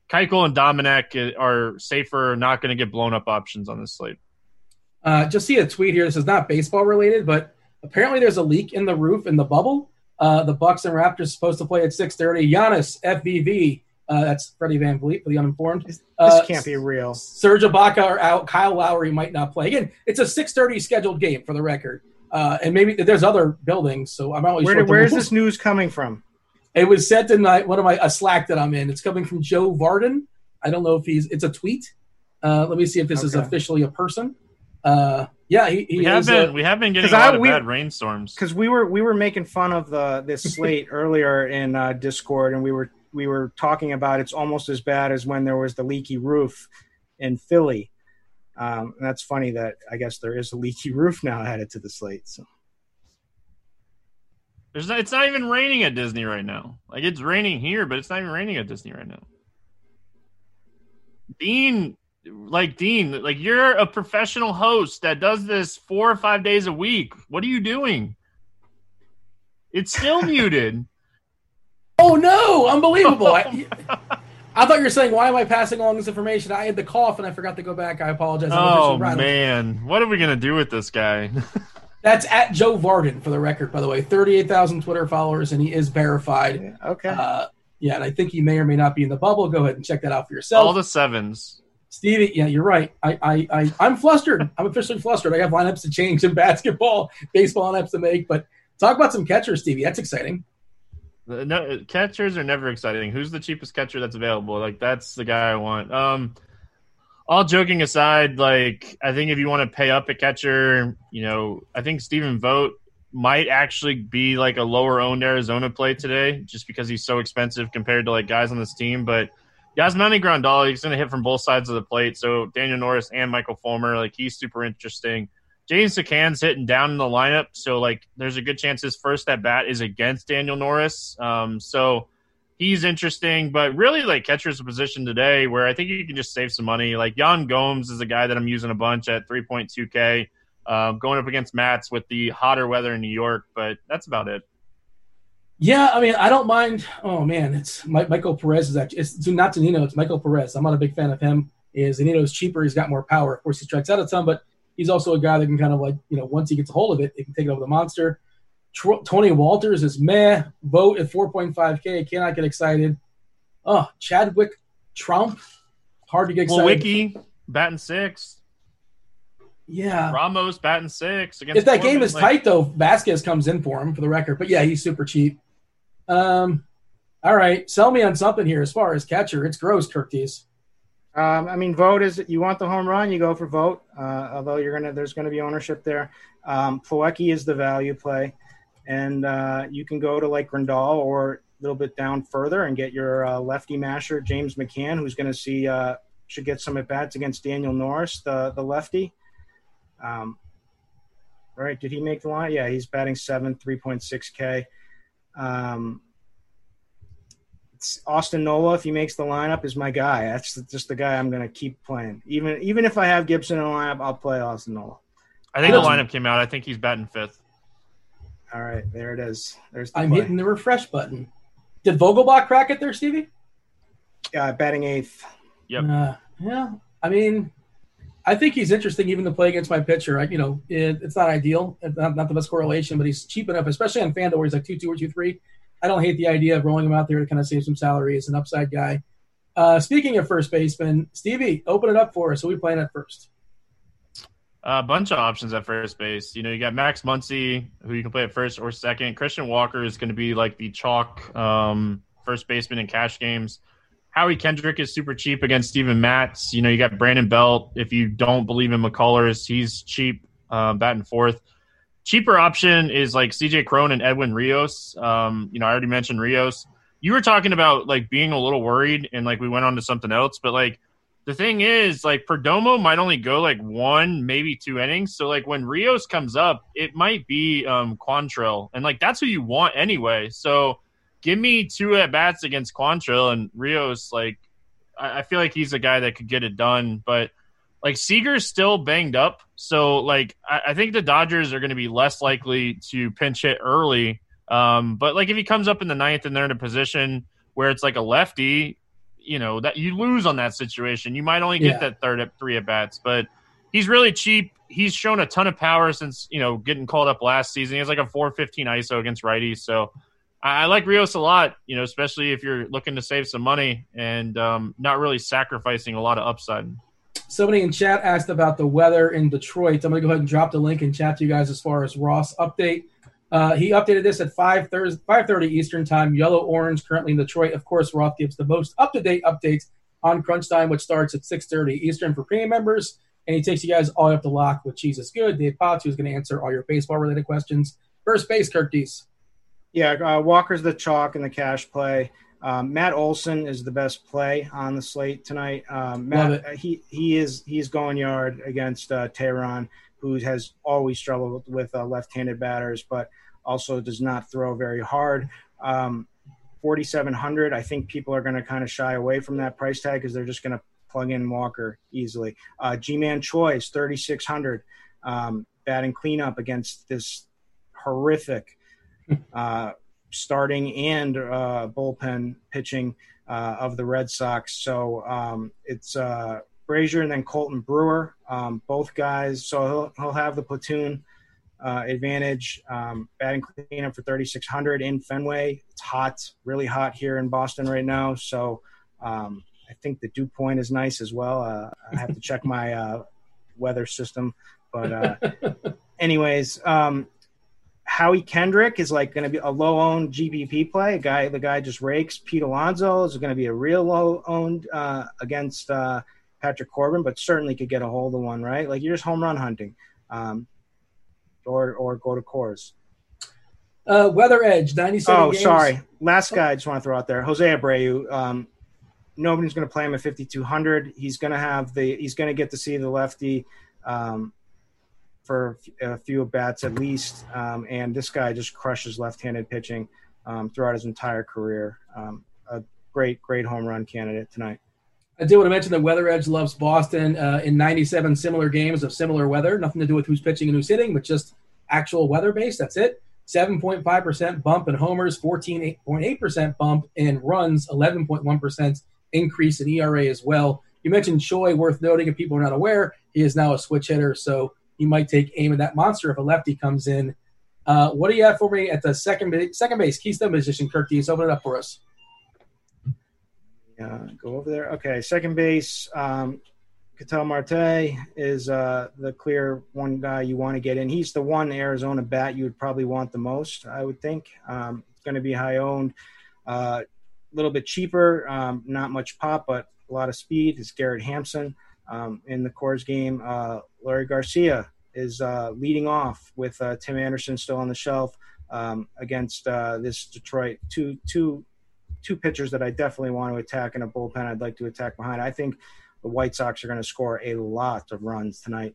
Speaker 4: Keuchel and Dominic are safer, not going to get blown up options on this slate.
Speaker 3: Just see a tweet here. This is not baseball related, but apparently there's a leak in the roof in the bubble. The Bucks and Raptors are supposed to play at 6:30. Giannis, FVV. That's Freddie Van Vliet for the uninformed.
Speaker 5: This can't be real.
Speaker 3: Serge Ibaka are out. Kyle Lowry might not play. Again, it's a 6:30 scheduled game for the record. And maybe there's other buildings, so I'm not really sure.
Speaker 5: Where is this news coming from?
Speaker 3: It was sent in a Slack that I'm in. It's coming from Joe Varden. I don't know if it's a tweet. Let me see if this is officially a person. We have
Speaker 4: been getting a lot of bad rainstorms
Speaker 5: because we were making fun of this slate earlier in Discord, and we were talking about it's almost as bad as when there was the leaky roof in Philly. And that's funny that I guess there is a leaky roof now added to the slate. So
Speaker 4: it's not even raining at Disney right now. Like, it's raining here, but it's not even raining at Disney right now. Dean, you're a professional host that does this 4 or 5 days a week. What are you doing? It's still muted.
Speaker 3: Oh, no. Unbelievable. I thought you were saying, why am I passing along this information? I had the cough and I forgot to go back. I apologize.
Speaker 4: Oh, man. What are we going to do with this guy?
Speaker 3: That's at Joe Varden, for the record, by the way. 38,000 Twitter followers, and he is verified.
Speaker 5: Yeah, okay.
Speaker 3: And I think he may or may not be in the bubble. Go ahead and check that out for yourself.
Speaker 4: All the sevens.
Speaker 3: Stevie, yeah, you're right. I'm flustered. I'm officially flustered. I have lineups to change in basketball, baseball lineups to make. But talk about some catchers, Stevie. That's exciting.
Speaker 4: No, catchers are never exciting. Who's the cheapest catcher that's available? Like, that's the guy I want. All joking aside, I think if you want to pay up a catcher, I think Stephen Vogt might actually be a lower owned Arizona play today, just because he's so expensive compared to guys on this team. But Yasmani Grandal, he's going to hit from both sides of the plate. So Daniel Norris and Michael Fulmer, he's super interesting. James McCann's hitting down in the lineup, so there's a good chance his first at bat is against Daniel Norris. So he's interesting, but really catcher's a position today where I think you can just save some money. Yan Gomes is a guy that I'm using a bunch at 3.2K, going up against Mats with the hotter weather in New York, but that's about it.
Speaker 3: Yeah, I mean, I don't mind. Oh man, it's Michael Perez is actually. It's not Zunino, it's Michael Perez. I'm not a big fan of him. Zunino's cheaper. He's got more power. Of course, he strikes out a ton, but he's also a guy that can kind of once he gets a hold of it, he can take it over the monster. Tony Walters is meh. Vote at 4.5K. Cannot get excited. Oh, Chadwick Trump. Hard to get excited.
Speaker 4: Wiki, batting 6.
Speaker 3: Yeah.
Speaker 4: Ramos batting 6. Against
Speaker 3: if that game is tight, though, Vasquez comes in for him, for the record. But, yeah, he's super cheap. All right. Sell me on something here as far as catcher. It's gross, Curtis.
Speaker 5: Vote is – you want the home run, you go for Vote, although there's going to be ownership there. Plawecki is the value play. And you can go to Grandal or a little bit down further and get your lefty masher, James McCann, who's going to see should get some at-bats against Daniel Norris, the lefty. Right, did he make the line? Yeah, he's batting 7th, 3.6K. It's Austin Nola, if he makes the lineup, is my guy. That's just the guy I'm going to keep playing. Even if I have Gibson in the lineup, I'll play Austin Nola.
Speaker 4: I think the lineup came out. I think he's batting 5th.
Speaker 5: All right, there it is.
Speaker 3: I'm hitting the refresh button. Did Vogelbach crack it there, Stevie?
Speaker 5: Batting 8th.
Speaker 4: Yep.
Speaker 3: Yeah. I mean, I think he's interesting even to play against my pitcher. It's not ideal. It's not the best correlation, but he's cheap enough, especially on FanDuel where he's 2-2 or 2-3. I don't hate the idea of rolling him out there to kind of save some salary as an upside guy. Speaking of first baseman, Stevie, open it up for us. Who are we playing at first?
Speaker 4: A bunch of options at first base. You got Max Muncy, who you can play at first or second. Christian Walker is going to be the chalk first baseman in cash games. Howie Kendrick is super cheap against Steven Matz. You got Brandon Belt. If you don't believe in McCullers, he's cheap, batting 4th. Cheaper option is CJ Cron and Edwin Rios. I already mentioned Rios. You were talking about being a little worried, and we went on to something else, but the thing is, Perdomo might only go 1, maybe 2 innings. So when Rios comes up, it might be Quantrill, and that's who you want anyway. So give me 2 at bats against Quantrill and Rios. I feel like he's a guy that could get it done, but Seager's still banged up. So I think the Dodgers are going to be less likely to pinch hit early. But if he comes up in the 9th and they're in a position where it's a lefty, that you lose on that situation. You might only get that three at bats, but he's really cheap. He's shown a ton of power since, getting called up last season. He has like a 415 ISO against righties. So I like Rios a lot, especially if you're looking to save some money and not really sacrificing a lot of upside.
Speaker 3: Somebody in chat asked about the weather in Detroit. I'm going to go ahead and drop the link in chat to you guys as far as Ross update. He updated this at 5:30 Eastern time. Yellow-orange currently in Detroit. Of course, Roth gives the most up-to-date updates on Crunch Time, which starts at 6:30 Eastern for premium members. And he takes you guys all up to lock with Cheese is Good. Dave Potts, who's going to answer all your baseball-related questions. First base, Kirk Dees.
Speaker 5: Yeah, Walker's the chalk in the cash play. Matt Olson is the best play on the slate tonight. Matt, he's going yard against Tehran, who has always struggled with left-handed batters, but also does not throw very hard. 4,700. I think people are going to kind of shy away from that price tag because they're just going to plug in Walker easily. G-Man Choi is 3,600. Batting cleanup against this horrific starting and bullpen pitching of the Red Sox. So it's Brazier and then Colton Brewer, both guys. So he'll have the platoon advantage. Batting cleanup for 3,600 in Fenway. It's hot, really hot here in Boston right now. So I think the dew point is nice as well. I have to check my weather system. But anyways, Howie Kendrick is like going to be a low-owned GBP play. The guy just rakes. Pete Alonso is going to be a real low-owned against Patrick Corbin, but certainly could get a hold of one, right? Like you're just home run hunting, or go to Coors.
Speaker 3: Weather Edge, 97 games.
Speaker 5: Sorry. Last guy I just want to throw out there, Jose Abreu. Nobody's going to play him at 5,200. He's going to get to see the lefty for a few bats at least. And this guy just crushes left-handed pitching throughout his entire career. A great home run candidate tonight.
Speaker 3: I did want to mention that Weather Edge loves Boston in 97 similar games of similar weather. Nothing to do with who's pitching and who's hitting, but just actual weather base. That's it. 7.5% bump in homers, 14.8% bump in runs, 11.1% increase in ERA as well. You mentioned Choi, worth noting if people are not aware, he is now a switch hitter, so he might take aim at that monster if a lefty comes in. What do you have for me at the second base keystone position, Kirk Dees? Open it up for us.
Speaker 5: Go over there. Okay, second base, Ketel Marte is the clear one guy you want to get in. He's the one Arizona bat you would probably want the most, I would think. It's going to be high-owned, a little bit cheaper, not much pop, but a lot of speed. It's Garrett Hampson in the Coors game. Larry Garcia is leading off with Tim Anderson still on the shelf against this Detroit. Two pitchers that I definitely want to attack in a bullpen. I'd like to attack behind. I think the White Sox are going to score a lot of runs tonight.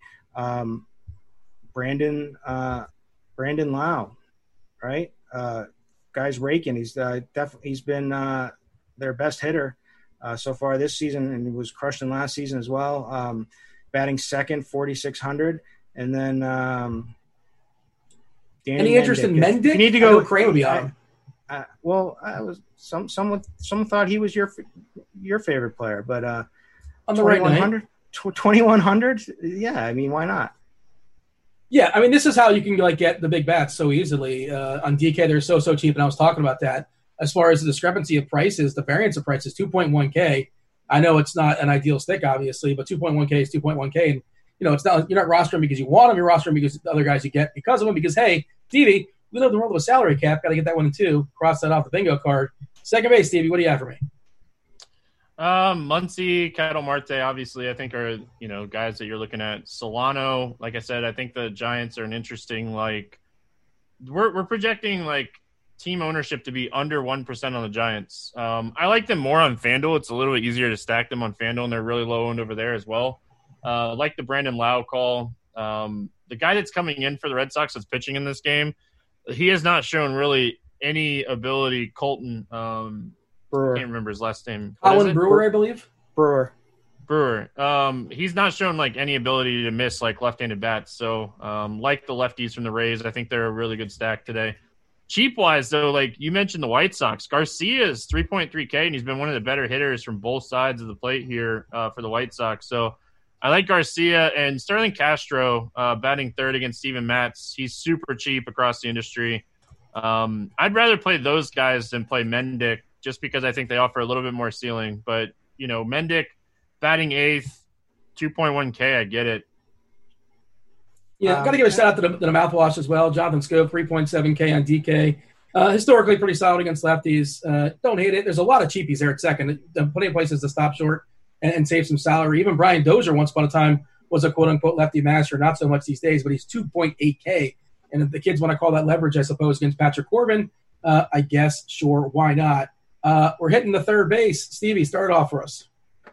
Speaker 5: Brandon Lau, right? Guy's raking. He's been their best hitter so far this season, and he was crushing last season as well. Batting second, 4,600, and then Danny
Speaker 3: any interest in Mendick?
Speaker 5: You need to go.
Speaker 3: Crane would be on him.
Speaker 5: Someone thought he was your favorite player, but
Speaker 3: on the 2,100,
Speaker 5: 2,100, yeah. I mean, why not?
Speaker 3: Yeah, I mean, this is how you can get the big bats so easily. On DK, they're so cheap, and I was talking about that. As far as the discrepancy of prices, the variance of prices, 2.1K. I know it's not an ideal stick, obviously, but 2.1K is 2.1K, and it's not you're not rostering because you want them. You're rostering because the other guys you get because of them. Because hey, Stevie, we live in the world of a salary cap. Got to get that one in two. Cross that off the bingo card. Second base, Stevie. What do you have for me?
Speaker 4: Muncy, Ketel Marte, obviously, I think are guys that you're looking at. Solano, like I said, I think the Giants are an interesting we're projecting team ownership to be under 1% on the Giants. I like them more on FanDuel. It's a little bit easier to stack them on FanDuel, and they're really low owned over there as well. I like the Brandon Lau call. The guy that's coming in for the Red Sox that's pitching in this game, he has not shown really any ability. Colton,
Speaker 5: Brewer.
Speaker 4: I can't remember his last name.
Speaker 3: Colin Brewer, I believe.
Speaker 5: Brewer.
Speaker 4: He's not shown any ability to miss left-handed bats. So like the lefties from the Rays, I think they're a really good stack today. cheap-wise, though, like you mentioned the White Sox, Garcia is 3.3K, and he's been one of the better hitters from both sides of the plate here for the White Sox. So I like Garcia, and Sterling Castro batting third against Steven Matz. He's super cheap across the industry. I'd rather play those guys than play Mendick just because I think they offer a little bit more ceiling. But, Mendick batting eighth, 2.1K, I get it.
Speaker 3: Yeah, I've got to give a shout out to the mouthwash as well. Jonathan Scope, 3.7K on DK. Historically pretty solid against lefties. Don't hate it. There's a lot of cheapies there at second. Plenty of places to stop short and save some salary. Even Brian Dozier once upon a time was a quote-unquote lefty master. Not so much these days, but he's 2.8K. And if the kids want to call that leverage, I suppose, against Patrick Corbin, I guess, sure, why not? We're hitting the third base. Stevie, start it off for us.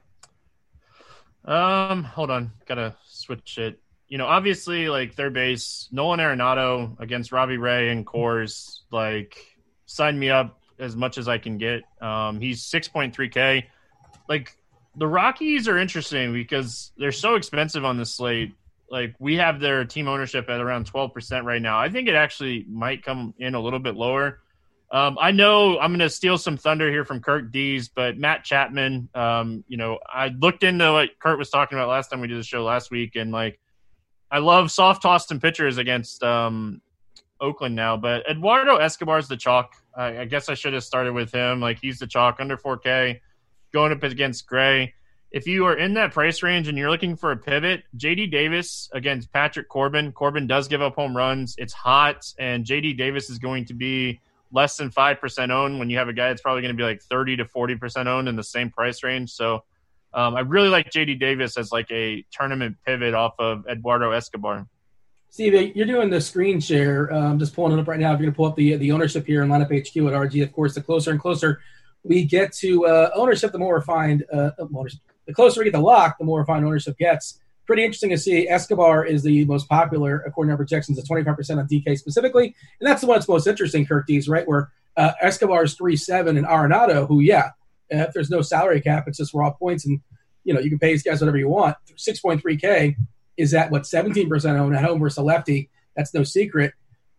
Speaker 4: Hold on. Got to switch it. Obviously, like, third base, Nolan Arenado against Robbie Ray and Coors, like, sign me up as much as I can get. He's 6.3K. Like, the Rockies are interesting because they're so expensive on this slate. Like, we have their team ownership at around 12% right now. I think it actually might come in a little bit lower. I know I'm going to steal some thunder here from Kurt Dees, but Matt Chapman, I looked into what Kurt was talking about last time we did the show last week, and, like, I love soft tossing pitchers against Oakland now, but Eduardo Escobar's the chalk. I guess I should have started with him. Like, he's the chalk, under 4K, going up against Gray. If you are in that price range and you're looking for a pivot, J.D. Davis against Patrick Corbin. Corbin does give up home runs. It's hot, and J.D. Davis is going to be less than 5% owned when you have a guy that's probably going to be like 30 to 40% owned in the same price range. So I really like J.D. Davis as like a tournament pivot off of Eduardo Escobar.
Speaker 3: Steve, you're doing the screen share. I'm just pulling it up right now. If you're going to pull up the ownership here in Lineup HQ at RG, of course, the closer and closer we get to ownership, the more refined the closer we get to lock, the more refined ownership gets. Pretty interesting to see. Escobar is the most popular, according to our projections, at 25% on DK specifically. And that's the one that's most interesting, Kurt Dees, right, where Escobar is 3.7 and Arenado, who, if there's no salary cap, it's just raw points, and you can pay these guys whatever you want. 6.3K is at 17% owned at home versus a lefty. That's no secret.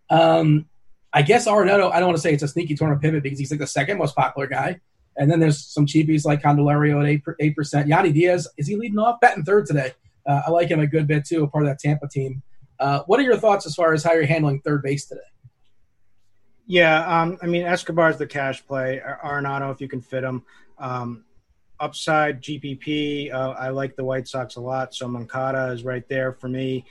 Speaker 3: I guess Arenado, I don't want to say it's a sneaky tournament pivot because he's like the second most popular guy. And then there's some cheapies like Candelario at 8%. Yandy Diaz, is he leading off? Batting third today. I like him a good bit too, a part of that Tampa team. What are your thoughts as far as how you're handling third base today?
Speaker 5: Yeah, Escobar's the cash play. Arenado, if you can fit him. Upside, GPP, I like the White Sox a lot, so Moncada is right there for me.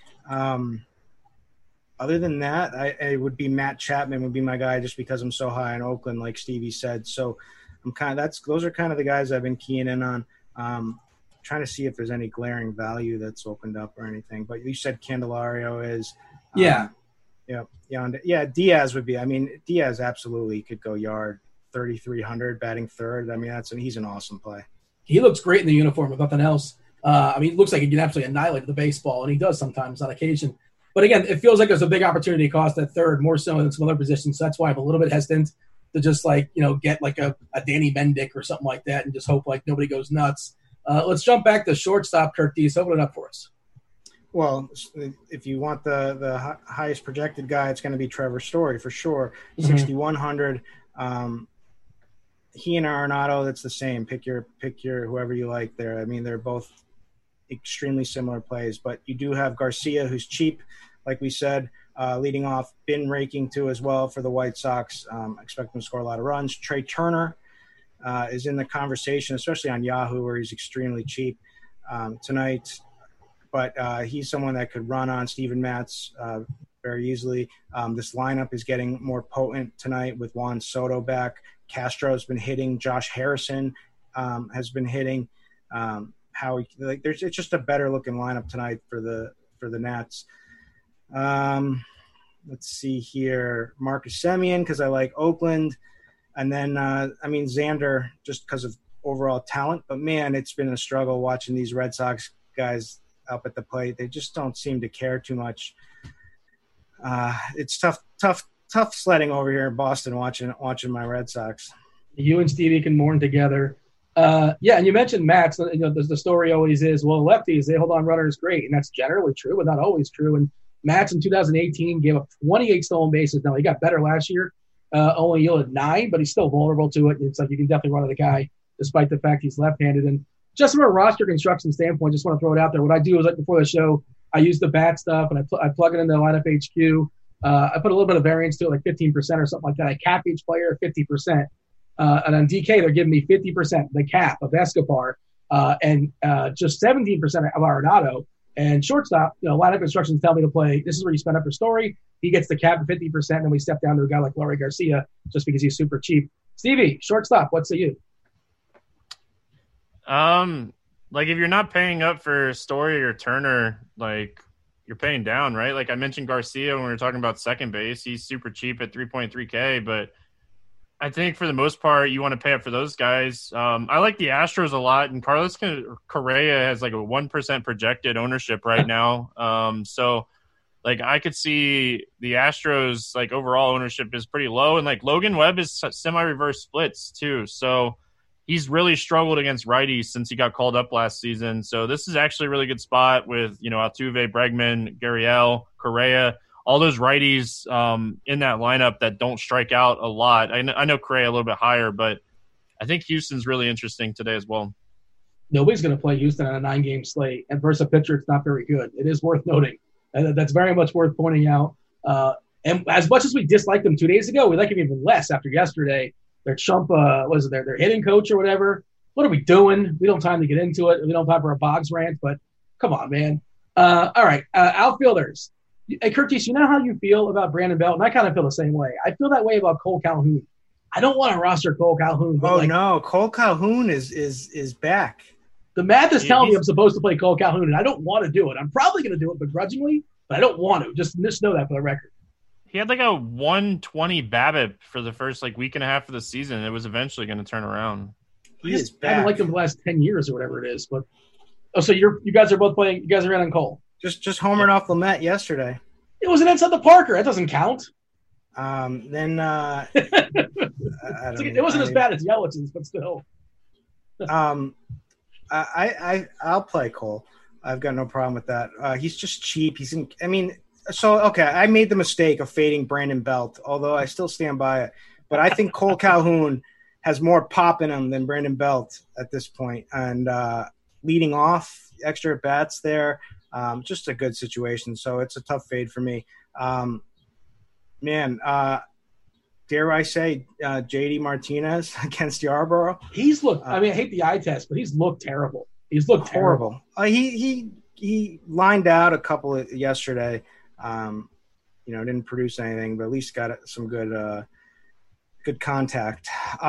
Speaker 5: Other than that, it would be Matt Chapman would be my guy just because I'm so high in Oakland, like Stevie said. So those are kind of the guys I've been keying in on. Trying to see if there's any glaring value that's opened up or anything. But you said Candelario is. Diaz would be. Diaz absolutely could go yard 3,300 batting third. He's an awesome play.
Speaker 3: He looks great in the uniform, if nothing else. It looks like he can absolutely annihilate the baseball, and he does sometimes on occasion. But again, it feels like there's a big opportunity cost at third, more so than some other positions. So that's why I'm a little bit hesitant to just get like a Danny Mendick or something like that and just hope like nobody goes nuts. Let's jump back to shortstop, Kurt Dees. Open it up for us.
Speaker 5: Well, if you want the highest projected guy, it's going to be Trevor Story for sure. 6,100. He and Arenado, that's the same. Pick your whoever you like there. They're both extremely similar plays, but you do have Garcia, who's cheap, like we said, leading off, been raking too as well for the White Sox. Expect him to score a lot of runs. Trey Turner is in the conversation, especially on Yahoo, where he's extremely cheap tonight. But he's someone that could run on Steven Matz very easily. This lineup is getting more potent tonight with Juan Soto back. Castro's been hitting. Josh Harrison has been hitting. It's just a better looking lineup tonight for the Nats. Let's see here. Marcus Semien, because I like Oakland. And then, Xander, just because of overall talent. But, man, it's been a struggle watching these Red Sox guys up at the plate. They just don't seem to care too much. It's tough sledding over here in Boston watching my Red Sox.
Speaker 3: You and Stevie can mourn together. And you mentioned Max. The story always is, well, lefties, they hold on runners great. And that's generally true, but not always true. And Max in 2018 gave up 28 stolen bases. Now, he got better last year. only yielded 9, but he's still vulnerable to it. It's like you can definitely run at the guy despite the fact he's left-handed. And just from a roster construction standpoint, just want to throw it out there. What I do is, like before the show, I use the bat stuff and I plug it into Lineup HQ. I put a little bit of variance to it, like 15% or something like that. I cap each player 50%. And on DK, they're giving me 50%, the cap of Escobar, and just 17% of Arenado. And shortstop, Lineup Instructions tell me to play. This is where you spend up for Story. He gets the cap of 50%, and we step down to a guy like Laurie Garcia just because he's super cheap. Stevie, shortstop, what say you?
Speaker 4: Like if you're not paying up for Story or Turner, like you're paying down, right? Like I mentioned Garcia when we were talking about second base. He's super cheap at 3.3K, but I think for the most part, you want to pay up for those guys. I like the Astros a lot, and Carlos Correa has like a 1% projected ownership right now. So like I could see the Astros like overall ownership is pretty low, and like Logan Webb is semi-reverse splits too. So he's really struggled against righties since he got called up last season. So this is actually a really good spot with, Altuve, Bregman, Gurriel, Correa, all those righties in that lineup that don't strike out a lot. I know Correa a little bit higher, but I think Houston's really interesting today as well.
Speaker 3: Nobody's going to play Houston on a 9-game slate, and versus a pitcher, it's not very good. It is worth noting. And that's very much worth pointing out. And as much as we disliked them 2 days ago, we like them even less after yesterday. Their chump, their hitting coach or whatever. What are we doing? We don't have time to get into it. We don't have time for a Boggs rant, but come on, man. All right, outfielders. Hey, Curtis, you know how you feel about Brandon Belt? And I kind of feel the same way. I feel that way about Cole Calhoun. I don't want to roster Cole Calhoun. But
Speaker 5: no, Cole Calhoun is back.
Speaker 3: The math is telling me I'm supposed to play Cole Calhoun, and I don't want to do it. I'm probably going to do it begrudgingly, but I don't want to. Just know that for the record.
Speaker 4: He had like a 120 BABIP for the first week and a half of the season. It was eventually going to turn around.
Speaker 3: I haven't liked him the last 10 years or whatever it is. But so you guys are both playing. You guys are in on Cole.
Speaker 5: Just homering off Lamet yesterday.
Speaker 3: It was an inside the Parker. That doesn't count.
Speaker 5: Then
Speaker 3: it wasn't as bad as Yelitsin's, but still.
Speaker 5: I'll play Cole. I've got no problem with that. He's just cheap. I made the mistake of fading Brandon Belt, although I still stand by it. But I think Cole Calhoun has more pop in him than Brandon Belt at this point. And leading off, extra at-bats there, just a good situation. So it's a tough fade for me. Dare I say JD Martinez against Yarborough?
Speaker 3: He's looked – I hate the eye test, but he's looked terrible. He's looked horrible.
Speaker 5: He lined out a couple yesterday. Didn't produce anything, but at least got some good contact.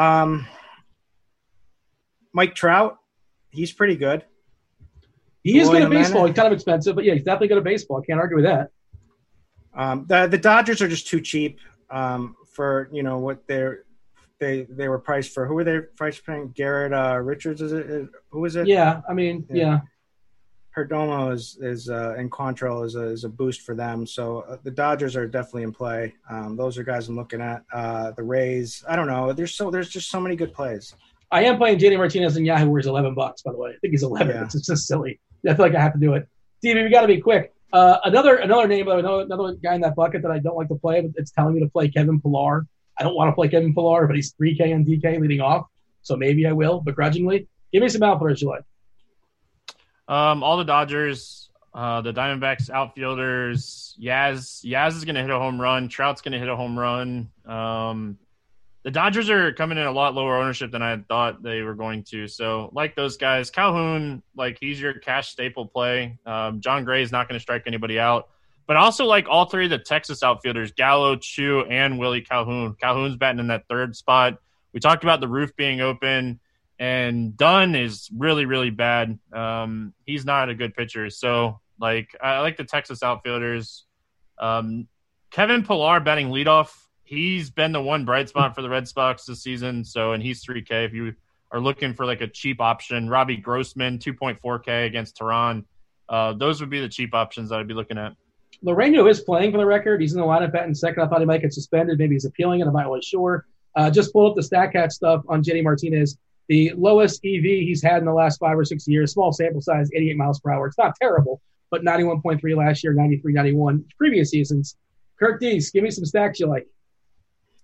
Speaker 5: Mike Trout, he's pretty good.
Speaker 3: He is good at baseball. He's kind of expensive, but yeah, he's definitely good at baseball. I can't argue with that.
Speaker 5: The Dodgers are just too cheap for what they were priced for. Who were they priced paying? Garrett Richards, is it? Who is it?
Speaker 3: Yeah, yeah.
Speaker 5: Perdomo is and Quantrill is a boost for them. So the Dodgers are definitely in play. Those are guys I'm looking at. The Rays, I don't know. There's just so many good plays.
Speaker 3: I am playing JD Martinez in Yahoo, where he's $11. By the way, I think he's 11. Yeah. It's just silly. I feel like I have to do it. Stevie, we got to be quick. Another name, another guy in that bucket that I don't like to play, but it's telling me to play Kevin Pillar. I don't want to play Kevin Pillar, but he's 3K on DK leading off, so maybe I will, begrudgingly. Give me some outfielders you like.
Speaker 4: All the Dodgers, the Diamondbacks outfielders. Yaz is going to hit a home run. Trout's going to hit a home run. The Dodgers are coming in a lot lower ownership than I thought they were going to. So, like those guys, Calhoun, he's your cash staple play. John Gray is not going to strike anybody out. But also, all three of the Texas outfielders, Gallo, Chu, and Willie Calhoun. Calhoun's batting in that third spot. We talked about the roof being open, and Dunn is really, really bad. He's not a good pitcher. So, I like the Texas outfielders. Kevin Pillar batting leadoff. He's been the one bright spot for the Red Sox this season. So, and he's 3K. If you are looking for a cheap option, Robbie Grossman, 2.4K against Tehran. Those would be the cheap options that I'd be looking at.
Speaker 3: Loreno is playing for the record. He's in the lineup batting second. I thought he might get suspended. Maybe he's appealing it. I'm not really sure. Just pull up the StatCast stuff on JD Martinez. The lowest EV he's had in the last 5 or 6 years, small sample size, 88 miles per hour. It's not terrible, but 91.3 last year, 93, 91 previous seasons. Kirk Dees, give me some stacks you like.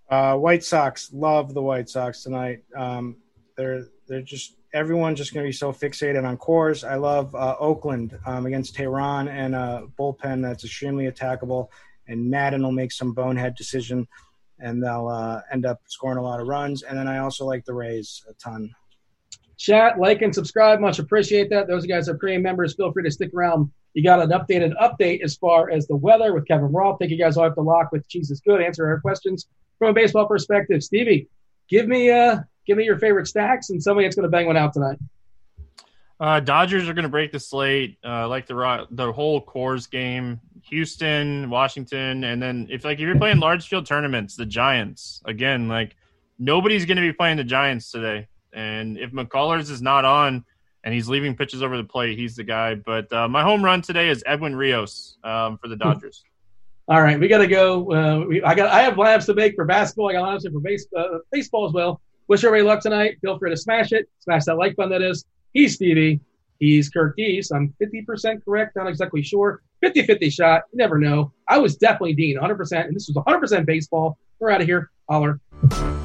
Speaker 5: White Sox, love the White Sox tonight. They're just everyone's just going to be so fixated on cores. I love Oakland against Tehran and a bullpen that's extremely attackable. And Madden will make some bonehead decision, and they'll end up scoring a lot of runs. And then I also like the Rays a ton.
Speaker 3: Chat, like, and subscribe. Much appreciate that. Those of you guys that are premium members, feel free to stick around. You got an updated update as far as the weather with Kevin Roth. Thank you guys all have to lock with Cheese is Good. Answer our questions from a baseball perspective. Stevie, give me your favorite stacks and somebody that's going to bang one out tonight.
Speaker 4: Dodgers are going to break the slate, like the whole Coors game. Houston, Washington, and then if you're playing large field tournaments, the Giants again. Like nobody's going to be playing the Giants today, and if McCullers is not on and he's leaving pitches over the plate, he's the guy. But my home run today is Edwin Rios for the Dodgers.
Speaker 3: All right, we got to go. I have lineups to make for basketball. I got lineups for baseball as well. Wish everybody luck tonight. Feel free to smash it. Smash that like button, that is. He's Stevie. He's Kirk Geese. I'm 50% correct. Not exactly sure. 50-50 shot. You never know. I was definitely Dean, 100%. And this was 100% baseball. We're out of here. Holler.